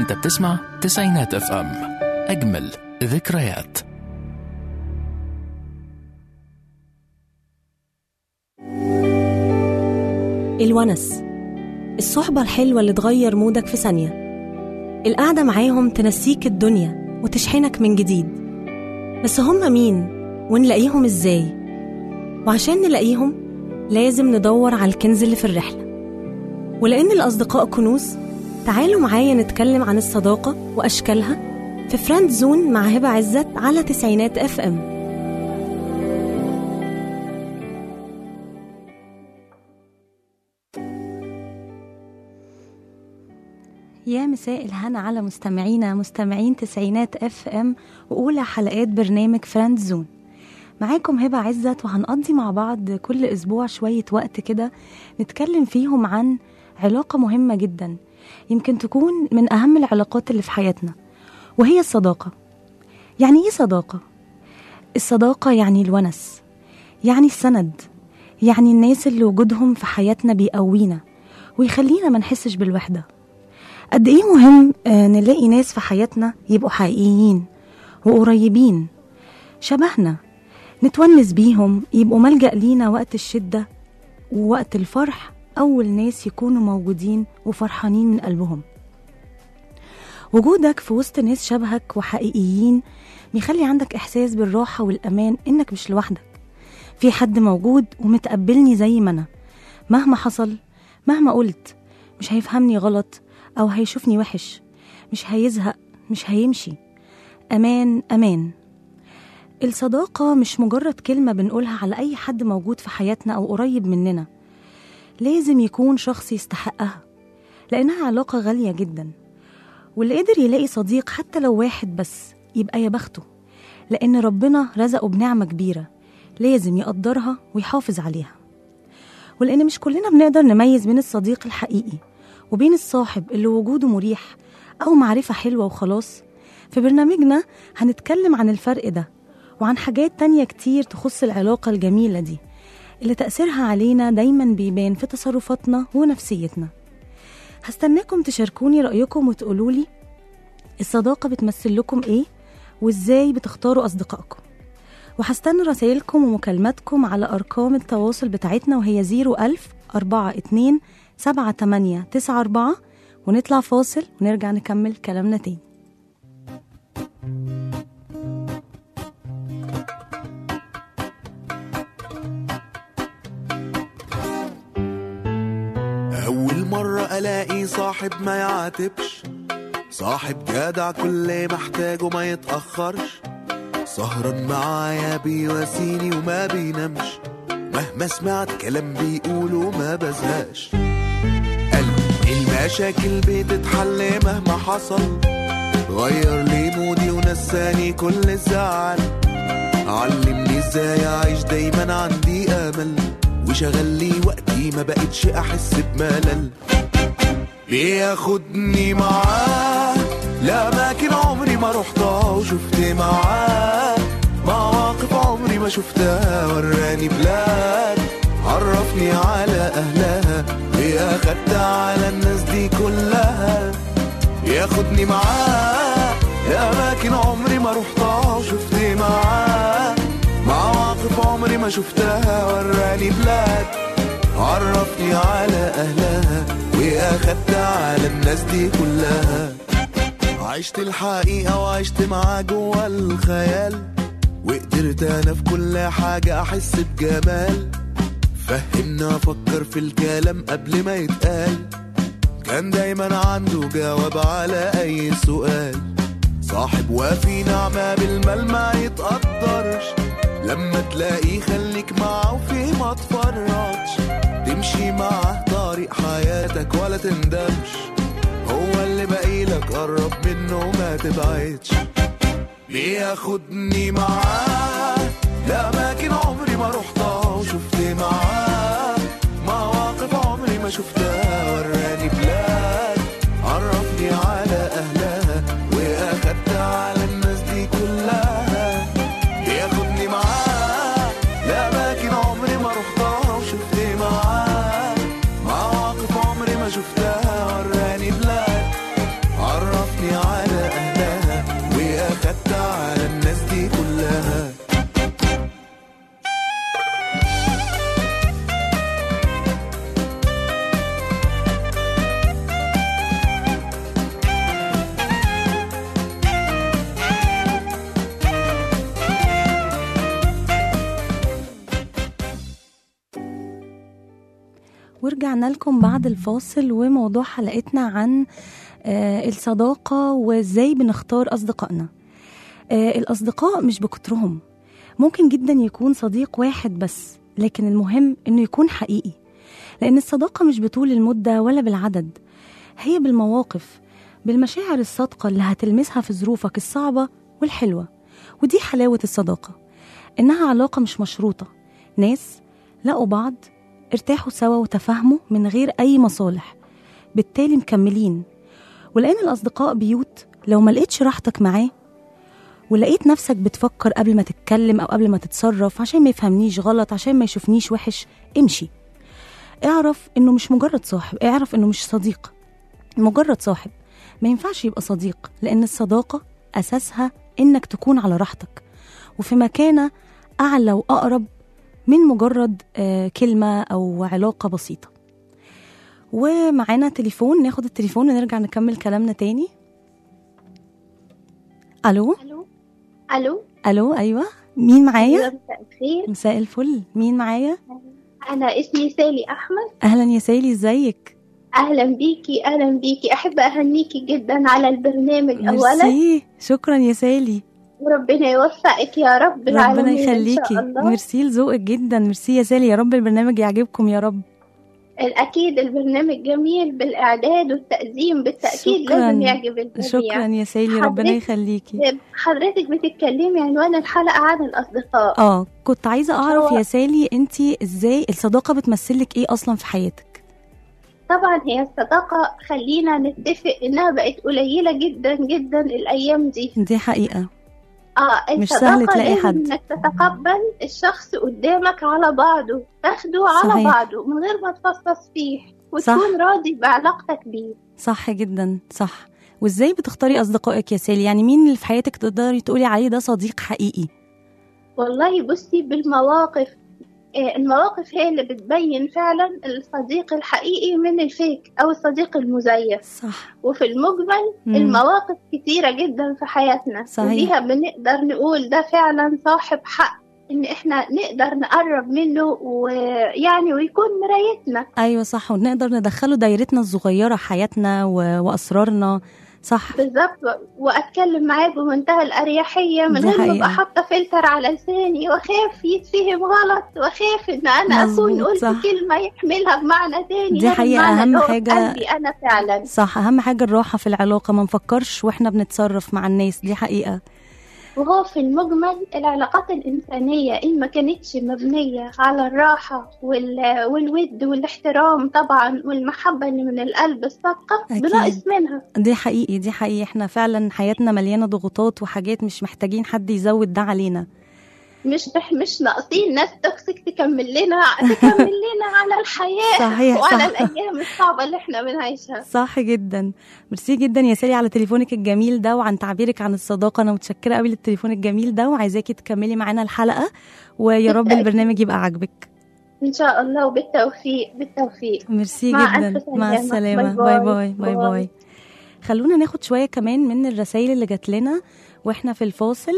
انت بتسمع تسعينات اف ام، اجمل ذكريات. الونس، الصحبة الحلوة اللي تغير مودك في ثانية. القعدة معاهم تنسيك الدنيا وتشحنك من جديد. بس هم مين ونلاقيهم ازاي؟ وعشان نلاقيهم لازم ندور على الكنز اللي في الرحلة. ولأن الأصدقاء كنوز، تعالوا معايا نتكلم عن الصداقة وأشكالها في فريند زون مع هبة عزت على تسعينات اف ام. يا مساء الهنا على مستمعين تسعينات اف ام وأولى حلقات برنامج فريند زون. معاكم هبة عزت، وهنقضي مع بعض كل أسبوع شوية وقت كده نتكلم فيهم عن علاقة مهمة جدا، يمكن تكون من أهم العلاقات اللي في حياتنا، وهي الصداقة. يعني إيه صداقة؟ الصداقة يعني الونس، يعني السند، يعني الناس اللي وجودهم في حياتنا بيقوينا ويخلينا ما نحسش بالوحدة. قد إيه مهم نلاقي ناس في حياتنا يبقوا حقيقيين وقريبين شبهنا، نتونس بيهم، يبقوا ملجأ لينا وقت الشدة ووقت الفرح، أول ناس يكونوا موجودين وفرحانين من قلبهم. وجودك في وسط ناس شبهك وحقيقيين بيخلي عندك إحساس بالراحة والأمان، إنك مش لوحدك، في حد موجود ومتقبلني زي ما أنا، مهما حصل، مهما قلت، مش هيفهمني غلط أو هيشوفني وحش، مش هيزهق، مش هيمشي. أمان أمان. الصداقة مش مجرد كلمة بنقولها على أي حد موجود في حياتنا أو قريب مننا، لازم يكون شخص يستحقها، لأنها علاقة غالية جدا. واللي قدر يلاقي صديق حتى لو واحد بس يبقى يا بخته، لأن ربنا رزقه بنعمة كبيرة لازم يقدرها ويحافظ عليها. ولأن مش كلنا بنقدر نميز بين الصديق الحقيقي وبين الصاحب اللي وجوده مريح أو معرفة حلوة وخلاص، في برنامجنا هنتكلم عن الفرق ده وعن حاجات تانية كتير تخص العلاقة الجميلة دي اللي تأثيرها علينا دايما بيبان في تصرفاتنا ونفسيتنا. هستناكم تشاركوني رأيكم وتقولولي الصداقة بتمثل لكم ايه وازاي بتختاروا أصدقائكم. وهستنى رسائلكم ومكالماتكم على أرقام التواصل بتاعتنا، وهي 010427894. ونطلع فاصل ونرجع نكمل كلامنا تاني. أول مرة ألاقي صاحب ما يعاتبش، صاحب جدع كل محتاجه ما يتأخرش، سهران معايا بيواسيني وما بينامش، مهما سمعت كلام بيقوله ما بزهقش. قلبي المشاكل بتتحل مهما حصل، غير لي مودي ونساني كل الزعل، علمني ازاي اعيش دايما عندي امل، وشغل لي وقتي ما بقتش احس بملل. بياخدني معاه لأماكن عمري ما رحتها، وشفت معاه مواقف عمري ما شفتها، وراني بلاد عرفني على أهلها، وأخدت على الناس دي كلها. بياخدني معاه لأماكن عمري ما رحتها، وشفت معاه مواقف عمري ما شفتها، وراني بلاد عرفني على أهلها، وأخدت على الناس دي كلها. عشت الحقيقة وعشت معاه جوا الخيال، وقدرت أنا في كل حاجة أحس بجمال، فهمنا أفكر في الكلام قبل ما يتقال، كان دايما عنده جواب على أي سؤال. صاحب وفي نعمة بالمال ما يتقدرش، لما تلاقيه خليك معه وفيه ما تفرطش، تمشي معه طريق حياتك ولا تندمش، هو اللي باقيلك قرب منه ما تبعدش. بياخدني معاه لأماكن عمري ما رحتها، وشفت معاه مواقف عمري ما شفتها، وراني بلاد عرفني على أهلها، وأخدت على الناس دي كلها. بياخدني معاه لأماكن عمري ما رحتها، وشفت معاه مواقف عمري ما شفتها، وراني بلاد عرفني ورجعنا لكم بعد الفاصل، وموضوع حلقتنا عن الصداقة وازاي بنختار أصدقائنا. الأصدقاء مش بكترهم، ممكن جدا يكون صديق واحد بس، لكن المهم إنه يكون حقيقي، لأن الصداقة مش بطول المدة ولا بالعدد، هي بالمواقف، بالمشاعر الصادقة اللي هتلمسها في ظروفك الصعبة والحلوة. ودي حلاوة الصداقة، إنها علاقة مش مشروطة، ناس لقوا بعض، ارتاحوا سوا وتفاهموا من غير أي مصالح، بالتالي مكملين. ولأن الأصدقاء بيوت، لو ما لقيتش راحتك معاه ولقيت نفسك بتفكر قبل ما تتكلم أو قبل ما تتصرف عشان ما يفهمنيش غلط، عشان ما يشوفنيش وحش، امشي. اعرف إنه مش مجرد صاحب، اعرف إنه مش صديق، مجرد صاحب. ما ينفعش يبقى صديق، لأن الصداقة أساسها إنك تكون على راحتك وفي مكانة أعلى وأقرب من مجرد كلمة أو علاقة بسيطة. ومعانا تليفون، ناخد التليفون ونرجع نكمل كلامنا تاني. ألو الو الو ألو، أيوة، مين معايا؟ مساء الخير. مساء الفل، مين معايا؟ انا اسمي سالي احمد. أهلا يا سالي، ازيك؟ اهلا بيكي، اهلا بيكي. احب اهنيكي جدا على البرنامج اولا. ميرسي، شكرا يا سالي، وربنا يوفقك يا رب العالمين. ربنا يخليكي. ميرسي لذوقك جدا، ميرسي يا سالي، يا رب البرنامج يعجبكم يا رب. الاكيد البرنامج جميل بالاعداد والتقديم، بالتاكيد لازم يعجب الجميع. شكرا يا سالي، ربنا يخليكي. حضرتك بتتكلمي عنوان الحلقه عن الاصدقاء. كنت عايزه اعرف يا سالي، انتي ازاي الصداقه بتمثلك ايه اصلا في حياتك؟ طبعا هي الصداقه، خلينا نتفق انها بقت قليله جدا جدا الايام دي حقيقه. مش سهل تلاقي حد انك تتقبل الشخص قدامك على بعضه، تاخده على صحيح. بعضه من غير ما تفصص فيه، وتكون راضي بعلاقتك بيه. صح جدا، صح. وازاي بتختاري اصدقائك يا سالي؟ يعني مين اللي في حياتك تقدري تقولي عليه ده صديق حقيقي؟ والله بصي، بالمواقف، المواقف هي اللي بتبين فعلا الصديق الحقيقي من الفيك أو الصديق المزيف. صح. وفي المجمل المواقف كتيرة جدا في حياتنا، وليها بنقدر نقول ده فعلا صاحب حق، إن إحنا نقدر نقرب منه ويعني ويكون مرايتنا. أيوة صح، ونقدر ندخله دايرتنا الصغيرة، حياتنا وأسرارنا. صح بالظبط. واتكلم معاه بمنتهى الاريحيه من غير ما ابقى حاطه فلتر على لساني، واخاف يتفهم غلط، واخاف ان انا اكون قلت كلمه يحملها بمعنى تاني. دي حقيقه اهم حاجه. قلبي انا فعلا صح، اهم حاجه الراحه في العلاقه، ما نفكرش واحنا بنتصرف مع الناس. دي حقيقه. وهو في المجمل العلاقات الإنسانية إن ما كانتش مبنية على الراحة والود والاحترام طبعا والمحبة اللي من القلب الصادقة، بنقص منها. دي حقيقي، دي حقيقي. احنا فعلا حياتنا مليانة ضغوطات وحاجات، مش محتاجين حد يزود ده علينا. مش ناقصين ناس توكسيك تكمل لنا على الحياة. صحيح. وعلى الأيام الصعبة اللي احنا بنعيشها. صح جدا. ميرسي جدا يا سالي على تليفونك الجميل ده وعن تعبيرك عن الصداقة. أنا متشكرة قوي للتليفون الجميل ده، وعايزاكي تكملي معانا الحلقة، ويا رب البرنامج يبقى عاجبك إن شاء الله. وبالتوفيق بالتوفيق. ميرسي جدا. مع السلامة. باي باي باي باي. خلونا ناخد شوية كمان من الرسائل اللي جات لنا واحنا في الفاصل.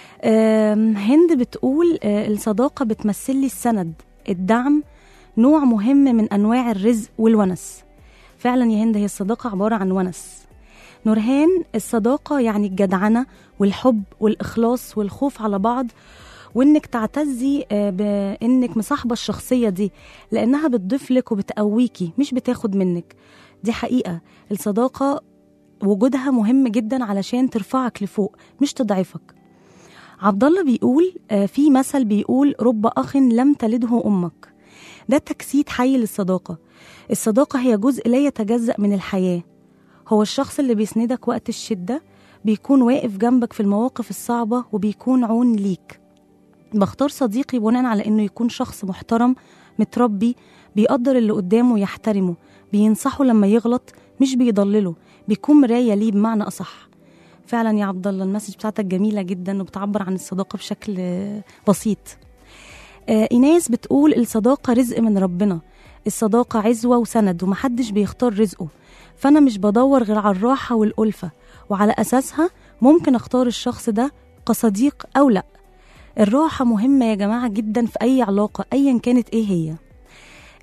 هند بتقول الصداقة بتمثل لي السند، الدعم، نوع مهم من أنواع الرزق والونس. فعلا يا هند، هي الصداقة عبارة عن ونس. نورهان، الصداقة يعني الجدعنة والحب والإخلاص والخوف على بعض، وإنك تعتزي بإنك مصاحبة الشخصية دي، لأنها بتضيف لك وبتقويكي، مش بتاخد منك. دي حقيقة. الصداقة وجودها مهم جدا علشان ترفعك لفوق مش تضعفك. عبد الله بيقول في مثل بيقول رب أخ لم تلده أمك. ده تجسيد حي للصداقة. الصداقة هي جزء لا يتجزأ من الحياة. هو الشخص اللي بيسندك وقت الشدة، بيكون واقف جنبك في المواقف الصعبة، وبيكون عون ليك. بختار صديقي بناء على إنه يكون شخص محترم، متربي، بيقدر اللي قدامه ويحترمه، بينصحه لما يغلط مش بيضلله، بيكون مراية ليه بمعنى أصح. فعلا يا عبد الله، المسج بتاعتك جميلة جدا وبتعبر عن الصداقة بشكل بسيط. إيناس بتقول الصداقة رزق من ربنا، الصداقة عزوة وسند، ومحدش بيختار رزقه، فأنا مش بدور غير على الراحة والألفة، وعلى أساسها ممكن أختار الشخص ده كصديق أو لأ. الراحة مهمة يا جماعة جدا في أي علاقة أيا كانت إيه هي.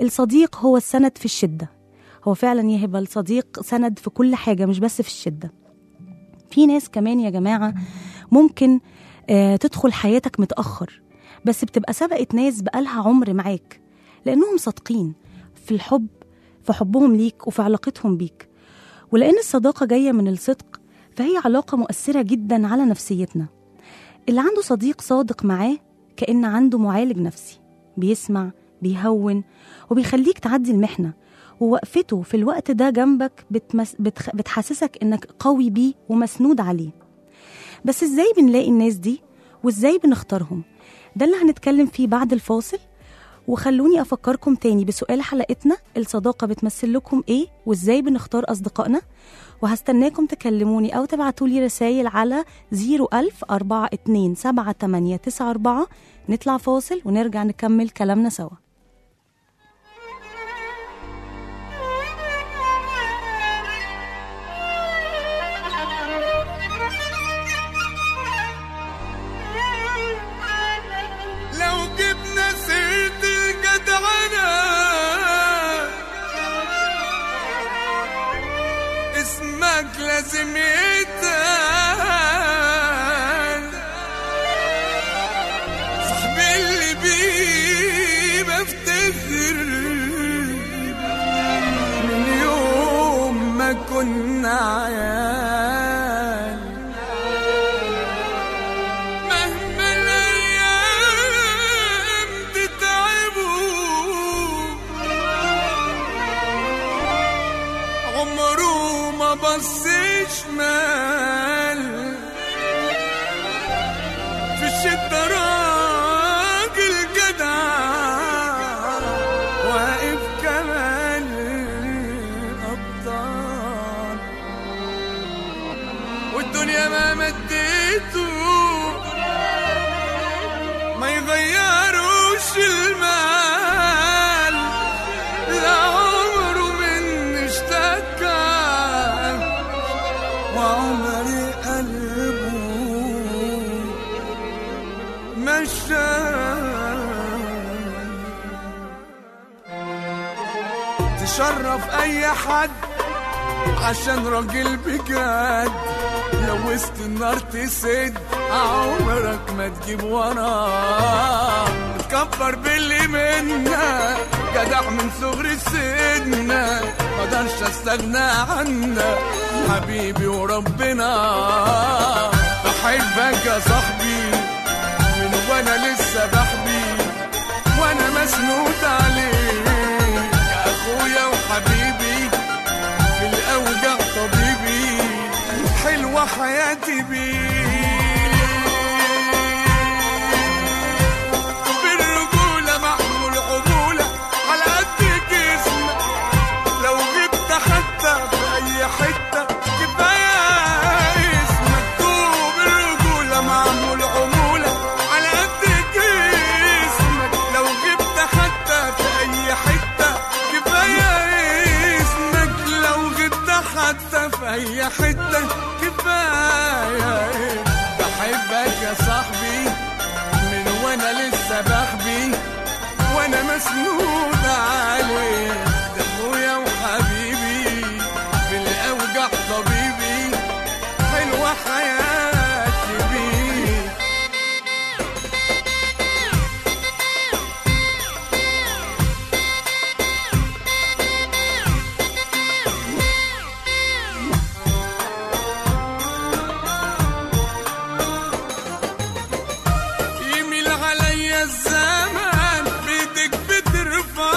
الصديق هو السند في الشدة. هو فعلا يا هبة الصديق سند في كل حاجة مش بس في الشدة. في ناس كمان يا جماعة ممكن تدخل حياتك متأخر، بس بتبقى سبقت ناس بقالها عمر معاك، لأنهم صادقين في الحب، في حبهم ليك وفي علاقتهم بيك. ولأن الصداقة جاية من الصدق، فهي علاقة مؤثرة جدا على نفسيتنا. اللي عنده صديق صادق معاه كأن عنده معالج نفسي، بيسمع، بيهون، وبيخليك تعدي المحنة، ووقفته في الوقت ده جنبك بتحسسك إنك قوي بيه ومسنود عليه. بس إزاي بنلاقي الناس دي وإزاي بنختارهم؟ ده اللي هنتكلم فيه بعد الفاصل. وخلوني أفكركم تاني بسؤال حلقتنا: الصداقة بتمثل لكم إيه وإزاي بنختار أصدقائنا؟ وهستناكم تكلموني أو تبعتولي رسائل على 010427894. نطلع فاصل ونرجع نكمل كلامنا سوا. لازم يتقال صاحبي اللي بيه بفتخر من يوم ما كنا عيال. مهما الأيام تتعبوا عمره ما بصيش مال في الشدة، راجل جدع واقف كمان الأبطال، والدنيا ما مديته ما يغيروش المال، لا عمره من اشتكى وعمري قلبه مشان. تشرف اي حد عشان راجل بجد، لو وسط النار تسد عمرك ما تجيب وراه. تكبر باللي منا جدع من صغر سننا، مقدرش استغنى عنك حبيبي وربنا. بحبك يا صاحبي من وانا لسه بحبي، وانا مسنود عليك يا اخويا وحبيبي، في الاوجع طبيبي، حلوة حياتي بيك. بالرجولة معمول عمولة على قد جسمك، لو جبت حتى في اي حتة كفاية اسمك. بالرجولة معمول عمولة على قد جسمك، لو جبت حتى في اي حتة كفاية اسمك، لو جبت حتى في اي حتة كفاية. بحبك يا صاحبي من وانا لسه بحبي، وانا مسنود عليك ده اخويا وحبيبي، في الاوجع طبيبي، حلوة حياتي بيك. يميل عليا الزمان بيدك بترفع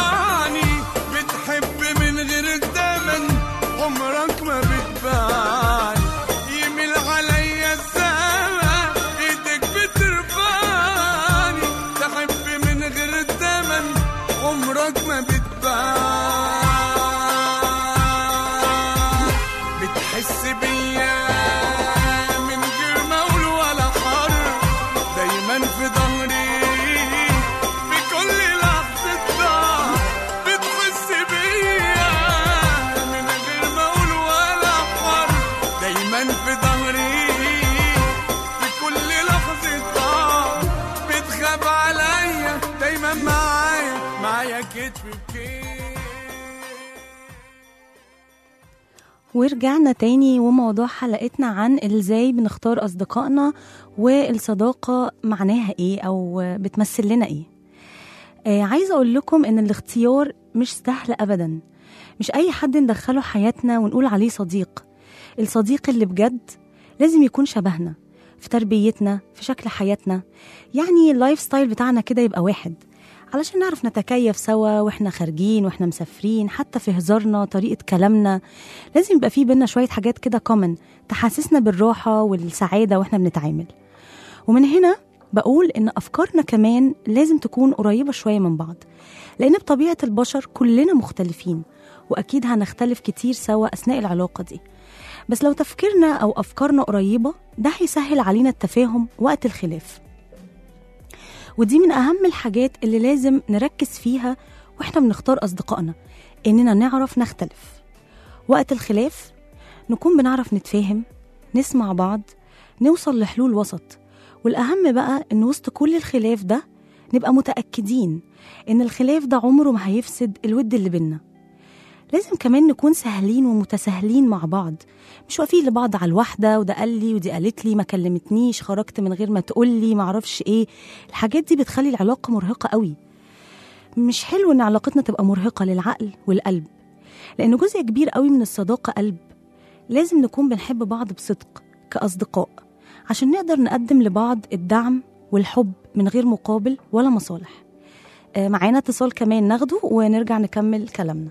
ورجعنا تاني، وموضوع حلقتنا عن ازاي بنختار أصدقائنا والصداقة معناها ايه أو بتمثل لنا ايه. عايزة أقول لكم إن الاختيار مش سهل أبدا، مش أي حد ندخله حياتنا ونقول عليه صديق. الصديق اللي بجد لازم يكون شبهنا في تربيتنا، في شكل حياتنا، يعني اللايف ستايل بتاعنا كده يبقى واحد، علشان نعرف نتكيف سوا واحنا خارجين واحنا مسافرين، حتى في هزارنا، طريقة كلامنا، لازم يبقى فيه بينا شوية حاجات كده كومن تحسسنا بالراحة والسعادة واحنا بنتعامل. ومن هنا بقول إن أفكارنا كمان لازم تكون قريبة شوية من بعض، لأن بطبيعة البشر كلنا مختلفين، وأكيد هنختلف كتير سوا أثناء العلاقة دي. بس لو تفكيرنا أو أفكارنا قريبة ده هيسهل علينا التفاهم وقت الخلاف. ودي من أهم الحاجات اللي لازم نركز فيها وإحنا بنختار أصدقائنا، إننا نعرف نختلف وقت الخلاف، نكون بنعرف نتفاهم، نسمع بعض، نوصل لحلول وسط. والأهم بقى إن وسط كل الخلاف ده نبقى متأكدين إن الخلاف ده عمره ما هيفسد الود اللي بينا. لازم كمان نكون سهلين ومتساهلين مع بعض، مش واقفين لبعض على الواحدة، وده قال لي ودي قالت لي، ما كلمتنيش، خرجت من غير ما تقول لي، ما اعرفش ايه. الحاجات دي بتخلي العلاقة مرهقة قوي. مش حلو ان علاقتنا تبقى مرهقة للعقل والقلب، لأنه جزء كبير قوي من الصداقة قلب. لازم نكون بنحب بعض بصدق كأصدقاء، عشان نقدر نقدم لبعض الدعم والحب من غير مقابل ولا مصالح. معانا اتصال كمان ناخده ونرجع نكمل كلامنا.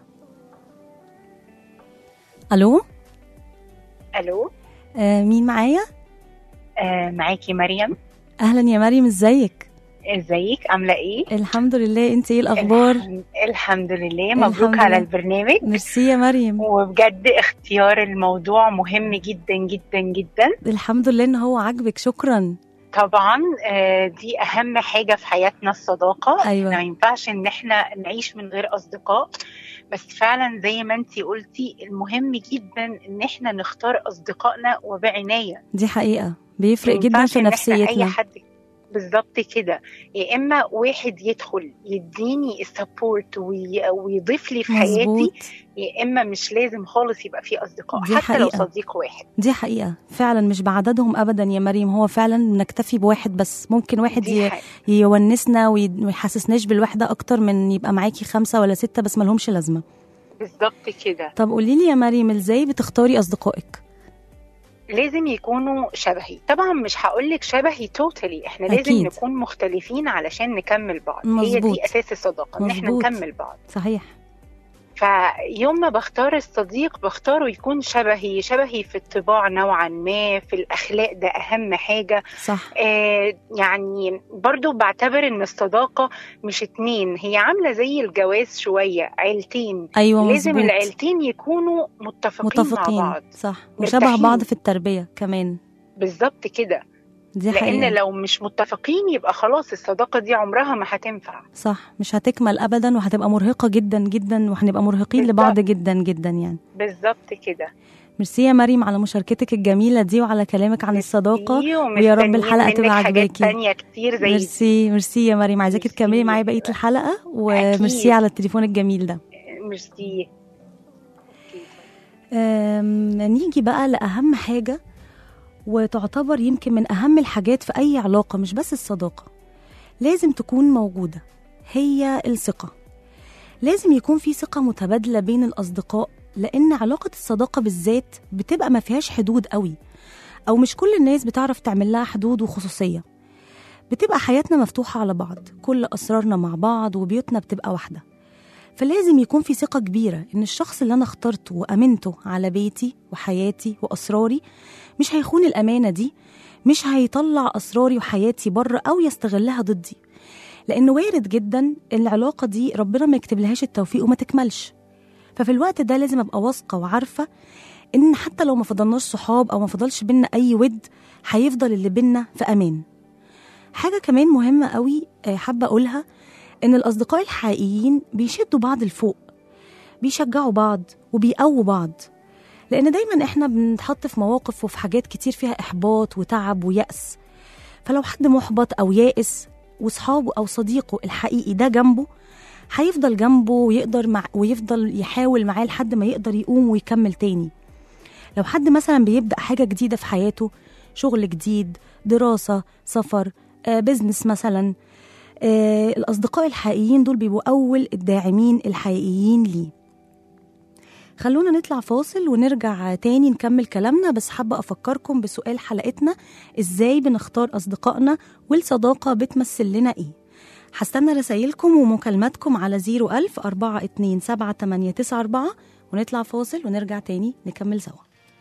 الو. الو. مين معايا؟ معاكي مريم. اهلا يا مريم، ازيك؟ ازيك، عامله ايه؟ الحمد لله، انت ايه الاخبار؟ الحمد لله، مبروك على البرنامج. ميرسي يا مريم، وبجد اختيار الموضوع مهم جدا جدا جدا. الحمد لله ان هو عاجبك، شكرا. طبعا دي اهم حاجه في حياتنا، الصداقه. أيوة. ما ينفعش ان احنا نعيش من غير اصدقاء، بس فعلا زي ما انتي قلتي المهم جدا ان احنا نختار اصدقائنا وبعناية. دي حقيقة بيفرق جدا في نفسيتنا. اي حد بالظبط كده، يا اما واحد يدخل يديني السبورت ويضيف لي في حياتي، يا اما مش لازم خالص يبقى في اصدقاء حتى حقيقة. لو صديق واحد. دي حقيقة فعلا، مش بعددهم ابدا يا مريم، هو فعلا نكتفي بواحد بس. ممكن واحد يونسنا ويحسسناش بالوحدة اكتر من يبقى معاكي 5 ولا 6 بس ملهمش لازمة. بالظبط كده. طب قوليلي يا مريم، ازاي بتختاري اصدقائك؟ لازم يكونوا شبهي. طبعا مش هقولك شبهي توتالي، احنا أكيد. لازم نكون مختلفين علشان نكمل بعض. مزبوط. هي دي اساس الصداقة، ان احنا نكمل بعض. صحيح. فيوم ما بختار الصديق بختاره يكون شبهي في الطباع نوعا ما، في الأخلاق، ده أهم حاجة. صح. يعني برضو بعتبر إن الصداقة مش 2، هي عاملة زي الجواز شوية، عيلتين. أيوة لازم مزبوط. العيلتين يكونوا متفقين مع بعض. صح، وشبه بعض في التربية كمان. بالظبط كده. دي حقيقة. لأن لو مش متفقين يبقى خلاص الصداقة دي عمرها ما هتنفع. صح، مش هتكمل أبدا، وهتبقى مرهقة جدا جدا، وهنبقى مرهقين بالزبط. لبعض جدا جدا يعني. بالظبط كده. ميرسي يا مريم على مشاركتك الجميلة دي وعلى كلامك عن الصداقة، ويا رب الحلقة تبقى عجباكي. ميرسي يا مريم، عايزاكي تكملي معايا بقية الحلقة، وميرسي على التليفون الجميل ده. ميرسي. نيجي بقى لأهم حاجة، وتعتبر يمكن من أهم الحاجات في أي علاقة، مش بس الصداقة، لازم تكون موجودة، هي الثقة. لازم يكون في ثقة متبادلة بين الأصدقاء، لأن علاقة الصداقة بالذات بتبقى ما فيهاش حدود قوي، أو مش كل الناس بتعرف تعمل لها حدود وخصوصية. بتبقى حياتنا مفتوحة على بعض، كل أسرارنا مع بعض، وبيوتنا بتبقى واحدة. فلازم يكون في ثقة كبيرة إن الشخص اللي أنا اخترته وأمنته على بيتي وحياتي وأسراري مش هيخون الأمانة دي، مش هيطلع أسراري وحياتي بره أو يستغلها ضدي، لأنه وارد جدا العلاقة دي ربنا ما يكتب لهاش التوفيق وما تكملش. ففي الوقت ده لازم أبقى واثقة وعارفة إن حتى لو ما فضلناش صحاب أو ما فضلش بينا أي ود، هيفضل اللي بينا في أمان. حاجة كمان مهمة قوي حابة أقولها، إن الأصدقاء الحقيقيين بيشدوا بعض لفوق، بيشجعوا بعض وبيقووا بعض، لأن دايما إحنا بنتحط في مواقف وفي حاجات كتير فيها إحباط وتعب ويأس. فلو حد محبط أو يائس وصحابه أو صديقه الحقيقي ده جنبه، هيفضل جنبه ويفضل يحاول معاه لحد ما يقدر يقوم ويكمل تاني. لو حد مثلا بيبدأ حاجة جديدة في حياته، شغل جديد، دراسة، سفر، بيزنس مثلا، الأصدقاء الحقيقيين دول بيبقوا أول الداعمين الحقيقيين ليه. خلونا نطلع فاصل ونرجع تاني نكمل كلامنا، بس حابة أفكركم بسؤال حلقتنا: إزاي بنختار أصدقائنا والصداقة بتمثل لنا إيه؟ هستنى رسايلكم ومكالماتكم على 010427894 ونطلع فاصل ونرجع تاني نكمل سوا.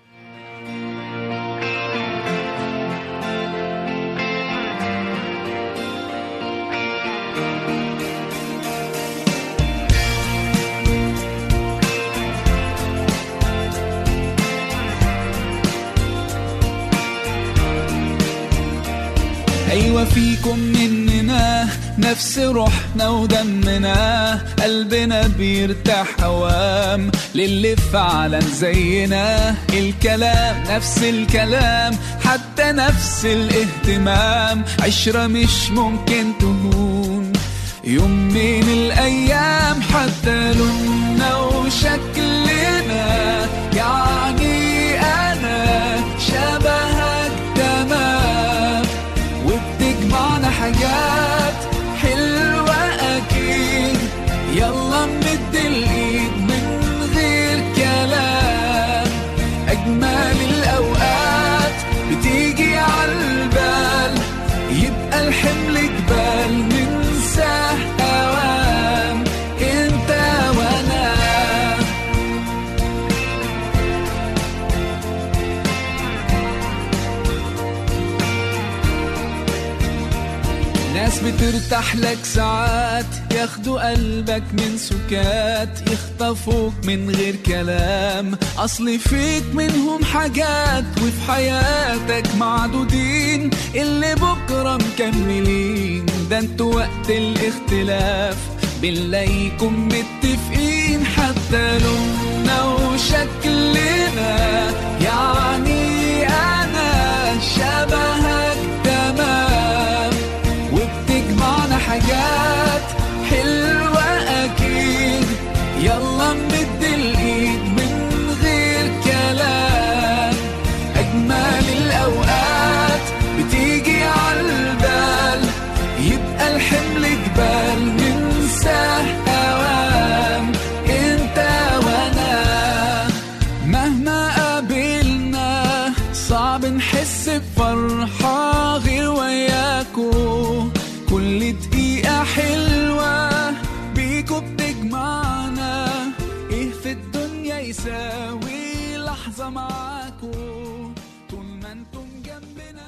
أيوة فيكم مننا نفس روحنا ودمنا، قلبنا بيرتاح هوام للي فعلا زينا، الكلام نفس الكلام حتى نفس الاهتمام، عشرة مش ممكن تهون يوم من الأيام، حتى لوننا وشكلنا، يعني أنا شبهك تمام، وبتجمعنا حاجات حلوة أكيد، يلا نمد الإيد من غير كلام، أجمل الأوقات بتيجي عالبال، يبقى الحمل جبال ننساه أوام، انت وانا. ناس بترتاح لك ساعات، ياخدوا قلبك من سكات، يخطفوك من غير كلام، أصل فيك منهم حاجات، وفي حياتك معدودين اللي بكرة مكملين، ده انتوا وقت الاختلاف بنلاقيكم متفقين، حتى لوننا وشكلنا، يعني أنا شبهك تمام، وبتجمعنا حاجات حلوة أكيد، يلا نمد الإيد من غير كلام، أجمل الأوقات بتيجي عالبال، يبقى الحمل جبال ننساه أوام، انت وانا. مهما قابلنا صعب نحس بفرحة غير وياكو، كل دقيقة حلوة بيكو بتجمعنا، ايه في الدنيا يساوي لحظة معاكو، طول ما انتم جنبنا.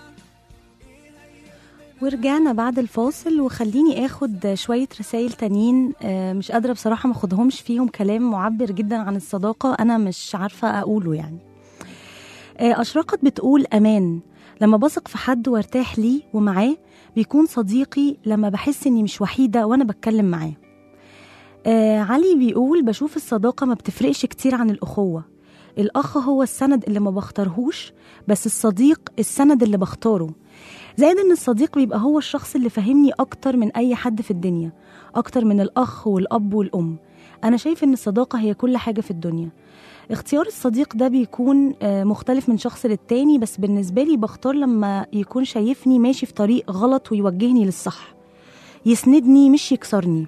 ورجعنا بعد الفاصل، وخليني اخد شوية رسائل تانيين، مش قادرة بصراحة ما اخدهمش، فيهم كلام معبر جدا عن الصداقة انا مش عارفة اقوله يعني. أشرقت بتقول: أمان، لما بثق في حد وارتاح ليه ومعاه بيكون صديقي، لما بحس اني مش وحيدة وانا بتكلم معاه. علي بيقول: بشوف الصداقة ما بتفرقش كتير عن الأخوة، الأخ هو السند اللي ما بختارهوش، بس الصديق السند اللي بختاره، زائد ان الصديق بيبقى هو الشخص اللي فهمني اكتر من اي حد في الدنيا، اكتر من الأخ والأب والأم. انا شايف ان الصداقة هي كل حاجة في الدنيا. اختيار الصديق ده بيكون مختلف من شخص للتاني، بس بالنسبة لي بختار لما يكون شايفني ماشي في طريق غلط ويوجهني للصح، يسندني مش يكسرني،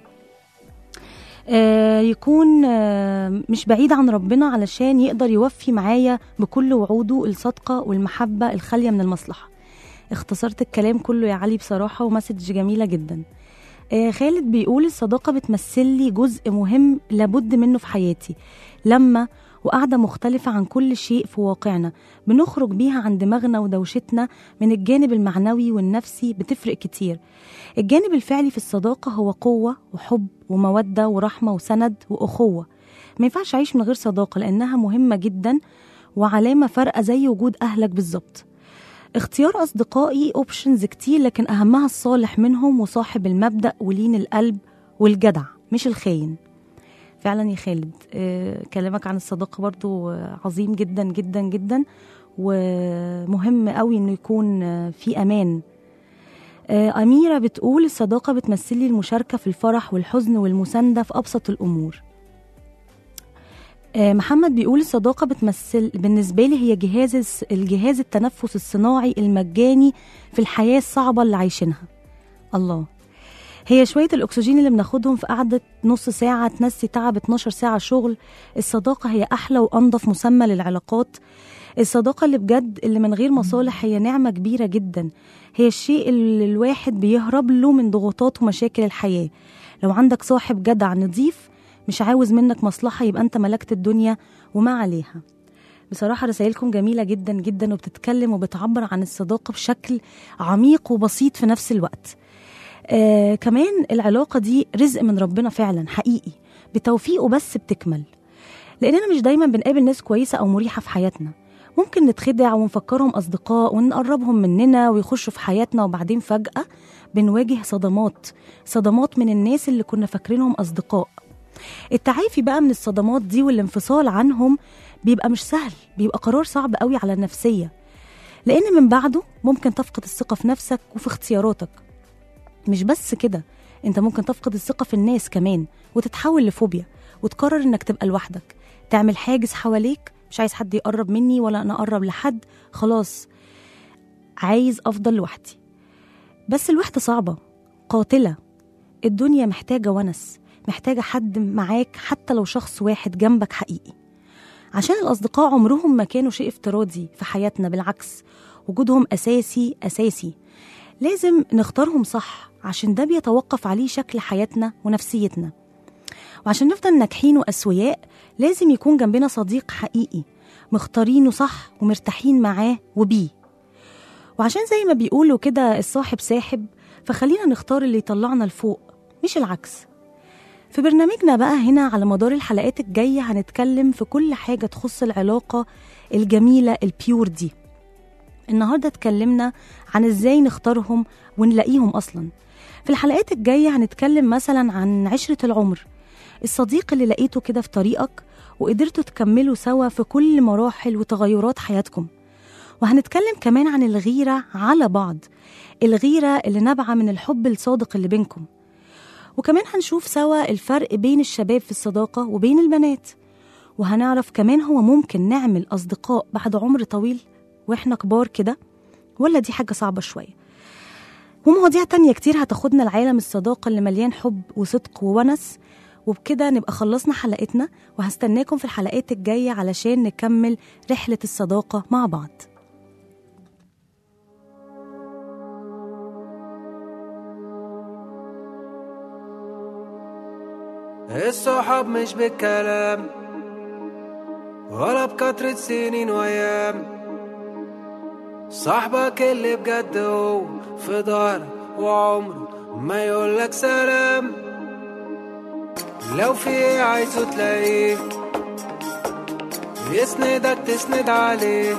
يكون مش بعيد عن ربنا علشان يقدر يوفي معايا بكل وعوده الصدقة والمحبة الخالية من المصلحة. اختصرت الكلام كله يا علي بصراحة، ومسج جميلة جدا. خالد بيقول: الصداقة بتمثل لي جزء مهم لابد منه في حياتي، لما وقاعدة مختلفة عن كل شيء في واقعنا بنخرج بيها عن دماغنا ودوشتنا، من الجانب المعنوي والنفسي بتفرق كتير. الجانب الفعلي في الصداقة هو قوة وحب ومودة ورحمة وسند وأخوة. ما ينفعش أعيش من غير صداقة لأنها مهمة جدا وعلامة فارقة زي وجود أهلك بالظبط. اختيار أصدقائي أوبشنز كتير، لكن أهمها الصالح منهم وصاحب المبدأ ولين القلب والجدع مش الخاين. فعلا يا خالد، كلامك عن الصداقة برضو عظيم جدا جدا جدا، ومهم قوي انه يكون في امان. أميرة بتقول: الصداقة بتمثلي المشاركة في الفرح والحزن والمساندة في أبسط الأمور. محمد بيقول الصداقة بتمثل بالنسبة لي هي الجهاز التنفس الصناعي المجاني في الحياة الصعبة اللي عايشينها. الله، هي شوية الأكسجين اللي بناخدهم في قعدة نص ساعة تنسي تعب 12 ساعة شغل. الصداقة هي أحلى وأنظف مسمى للعلاقات. الصداقة اللي بجد اللي من غير مصالح هي نعمة كبيرة جدا، هي الشيء اللي الواحد بيهرب له من ضغوطات ومشاكل الحياة. لو عندك صاحب جدع نضيف مش عاوز منك مصلحة يبقى أنت ملكت الدنيا وما عليها. بصراحة رسائلكم جميلة جدا جدا وبتتكلم وبتعبر عن الصداقة بشكل عميق وبسيط في نفس الوقت. كمان العلاقة دي رزق من ربنا فعلا حقيقي، بتوفيقه بس بتكمل، لأننا مش دايما بنقابل ناس كويسة أو مريحة في حياتنا. ممكن نتخدع ونفكرهم أصدقاء ونقربهم مننا ويخشوا في حياتنا، وبعدين فجأة بنواجه صدمات من الناس اللي كنا فاكرينهم أصدقاء. التعافي بقى من الصدمات دي والانفصال عنهم بيبقى مش سهل، بيبقى قرار صعب قوي على النفسية، لأن من بعده ممكن تفقد الثقة في نفسك وفي اختياراتك. مش بس كده، انت ممكن تفقد الثقة في الناس كمان وتتحول لفوبيا وتقرر انك تبقى لوحدك، تعمل حاجز حواليك، مش عايز حد يقرب مني ولا انا اقرب لحد، خلاص عايز افضل لوحدي. بس الوحدة صعبة قاتلة، الدنيا محتاجة ونس، محتاجة حد معاك حتى لو شخص واحد جنبك حقيقي. عشان الأصدقاء عمرهم ما كانوا شيء افتراضي في حياتنا، بالعكس وجودهم أساسي. لازم نختارهم صح، عشان ده بيتوقف عليه شكل حياتنا ونفسيتنا. وعشان نفضل ناجحين وأسوياء لازم يكون جنبنا صديق حقيقي مختارينه صح ومرتاحين معاه وبيه. وعشان زي ما بيقولوا كده الصاحب ساحب، فخلينا نختار اللي يطلعنا لفوق مش العكس. في برنامجنا بقى هنا على مدار الحلقات الجاية هنتكلم في كل حاجة تخص العلاقة الجميلة البيور دي. النهاردة اتكلمنا عن ازاي نختارهم ونلاقيهم أصلا. في الحلقات الجاية هنتكلم مثلا عن عشرة العمر، الصديق اللي لقيته كده في طريقك وقدرتوا تكملوا سوا في كل مراحل وتغيرات حياتكم. وهنتكلم كمان عن الغيرة على بعض، الغيرة اللي نابعة من الحب الصادق اللي بينكم. وكمان هنشوف سوا الفرق بين الشباب في الصداقة وبين البنات، وهنعرف كمان هو ممكن نعمل أصدقاء بعد عمر طويل وإحنا كبار كده، ولا دي حاجة صعبة شوية. ومواضيع تانية كتير هتاخدنا العالم الصداقة اللي مليان حب وصدق وونس. وبكده نبقى خلصنا حلقتنا، وهستناكم في الحلقات الجاية علشان نكمل رحلة الصداقة مع بعض. الصحاب مش بالكلام ولا بكترة سنين وأيام، صاحبك اللي بجد هو في ظهرك وعمره ما يقولك سلام. لو في ايه عايزه تلاقيه، يسندك تسند عليه،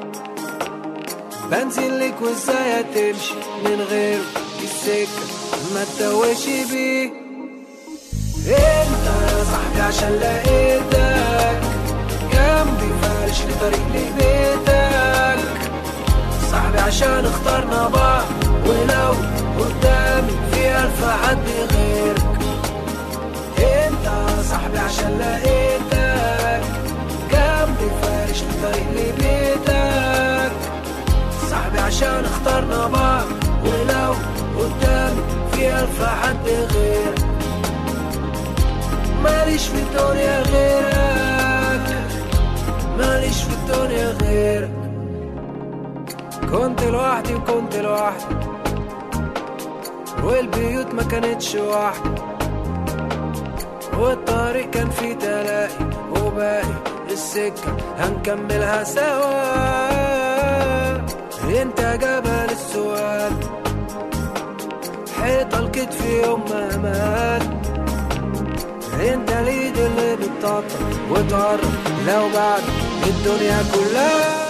بنزل لك وازاي هتمشي من غيره السكة ما تتوهش بيه. انت يا صاحبي عشان لقيتك جنبي فارش لي طريق لبيتك، صاحبي عشان اخترنا بعض ولو قدامي في ألف حد غيرك. انت يا صاحبي عشان لقيتك جنبي فارش لي طريق لبيتك، صاحبي عشان اخترنا بعض ولو قدامي في ألف حد غيرك. ماليش في الدنيا غيرك، ماليش في الدنيا غيرك. كنت لوحدي وكنت لوحدي، والبيوت ما كانتش واحدة، والطريق كان فيه تلاقي، وباقي السكة هنكملها سوا. انت جبل السؤال، حيطة الكتف يوم ما مات، انت اليد اللي بتطبطب وتقرب لو بعد الدنيا كلها.